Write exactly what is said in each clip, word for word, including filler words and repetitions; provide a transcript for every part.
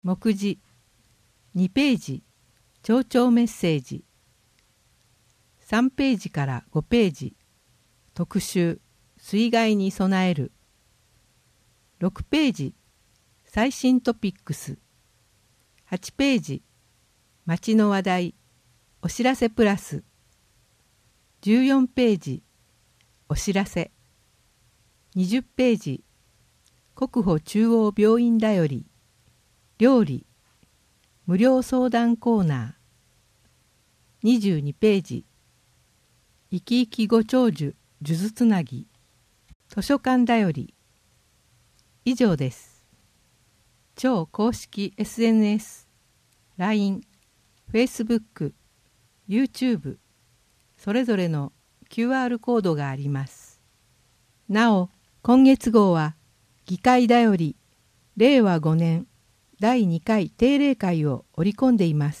目次にページ町長メッセージさんページからごページ特集水害に備えるろくページ最新トピックスはちページ町の話題お知らせプラスじゅうよんページお知らせにじゅうページ国保中央病院だより料理無料相談コーナーにじゅうにページ生き生きご長寿数珠つなぎ図書館だより以上です。超公式 エスエヌエス、ライン、Facebook、YouTube それぞれの キューアール コードがあります。なお今月号は議会だよりれいわごねんだいにかい定例会を織り込んでいます。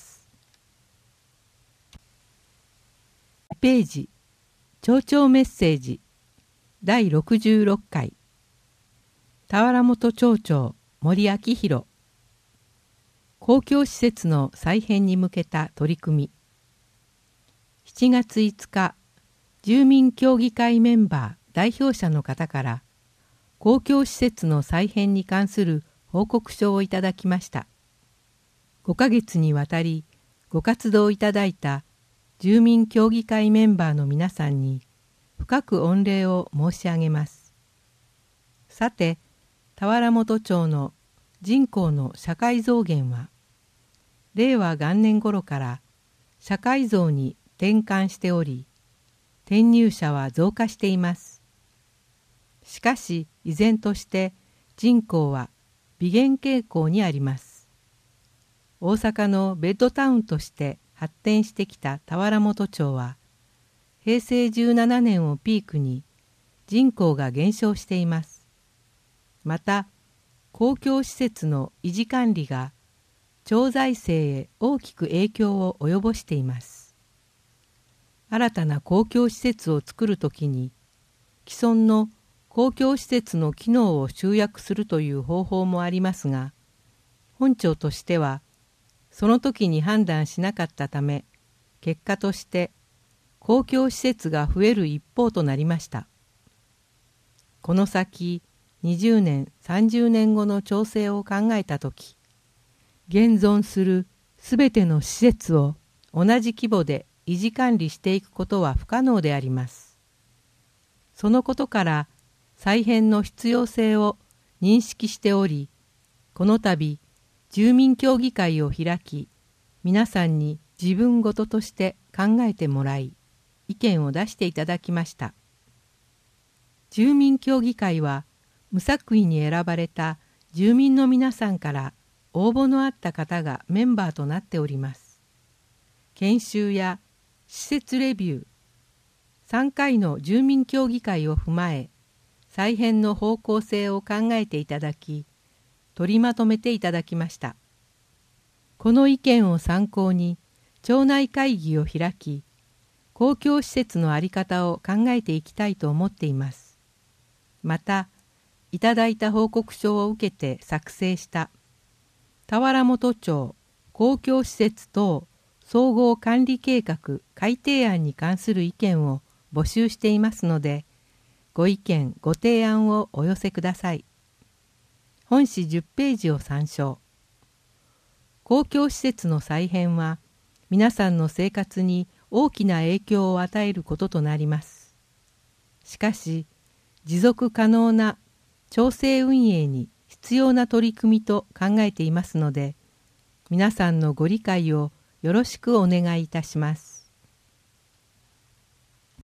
ページ町長メッセージだいろくじゅうろっかい田原本町長森明弘公共施設の再編に向けた取り組みしちがついつか住民協議会メンバー代表者の方から公共施設の再編に関する報告書をいただきました。ごかげつにわたりご活動いただいた住民協議会メンバーの皆さんに深く御礼を申し上げます。さて、田原本町の人口の社会増減は、れいわ元年頃から社会増に転換しており、転入者は増加しています。しかし、依然として人口は微減傾向にあります。大阪のベッドタウンとして発展してきた田原本町は、へいせいじゅうななねんをピークに人口が減少しています。また、公共施設の維持管理が町財政へ大きく影響を及ぼしています。新たな公共施設を作るときに、既存の公共施設の機能を集約するという方法もありますが、本庁としては、その時に判断しなかったため、結果として公共施設が増える一方となりました。この先、にじゅうねん、さんじゅうねんごの調整を考えたとき、現存するすべての施設を同じ規模で維持管理していくことは不可能であります。そのことから、再編の必要性を認識しており、この度、住民協議会を開き、皆さんに自分ごととして考えてもらい、意見を出していただきました。住民協議会は、無作為に選ばれた住民の皆さんから応募のあった方がメンバーとなっております。研修や施設レビュー、さんかいの住民協議会を踏まえ、再編の方向性を考えていただき、取りまとめていただきました。この意見を参考に、町内会議を開き、公共施設の在り方を考えていきたいと思っています。また、いただいた報告書を受けて作成した田原本町公共施設等総合管理計画改定案に関する意見を募集していますので、ご意見ご提案をお寄せください。本誌じゅっページを参照。公共施設の再編は皆さんの生活に大きな影響を与えることとなります。しかし、持続可能な町政運営に必要な取り組みと考えていますので、皆さんのご理解をよろしくお願いいたします。